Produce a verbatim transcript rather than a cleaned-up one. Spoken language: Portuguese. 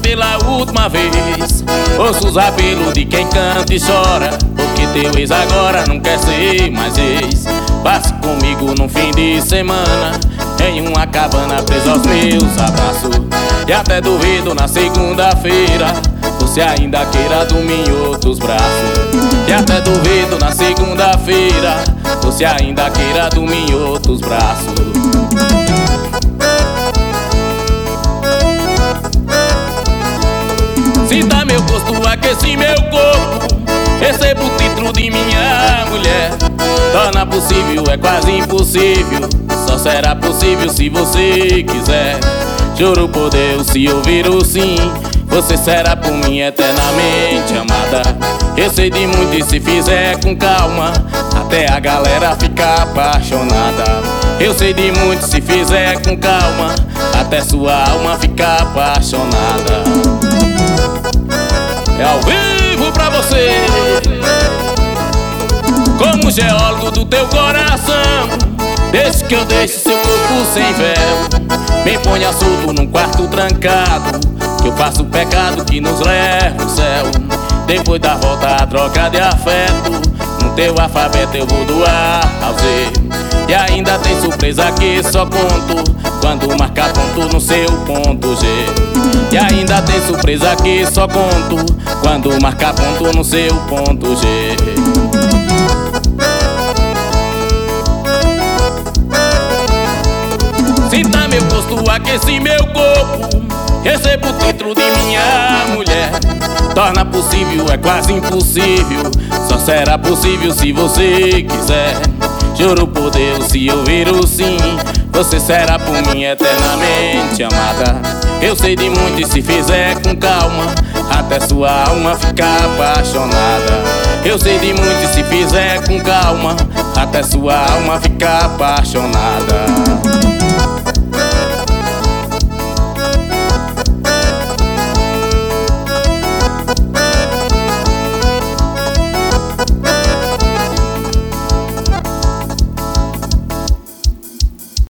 pela última vez. Ouço os apelos de quem canta e chora, porque teu ex agora não quer ser mais ex. Passe comigo num fim de semana em uma cabana preso aos meus abraços. E até duvido na segunda-feira você ainda queira dormir em outros braços. E até duvido na segunda-feira você ainda queira dormir em outros braços. Sinta meu gosto, aqueci meu corpo, recebo o título de minha mulher. Torna possível, é quase impossível, só será possível se você quiser. Juro por Deus, se ouvir o sim, você será por mim eternamente amada. Eu sei de muito e se fizer com calma, até a galera ficar apaixonada. Eu sei de muito se fizer com calma, até sua alma ficar apaixonada. É ao vivo pra você, como geólogo do teu coração. Desde que eu deixe seu corpo sem véu, me ponha solto num quarto trancado, que eu faço o pecado que nos leva ao céu. Depois da volta a troca de afeto, no teu alfabeto eu vou do A ao Z. E ainda tem surpresa que só conto quando marcar ponto no seu ponto G. E ainda tem surpresa que só conto quando marcar ponto no seu ponto G. Sinta meu gosto, aqueci meu corpo, recebo o título de minha mulher. Torna possível, é quase impossível, só será possível se você quiser. Juro por Deus, se ouvir o sim, você será por mim eternamente amada. Eu sei de muito e se fizer com calma, até sua alma ficar apaixonada. Eu sei de muito e se fizer com calma, até sua alma ficar apaixonada.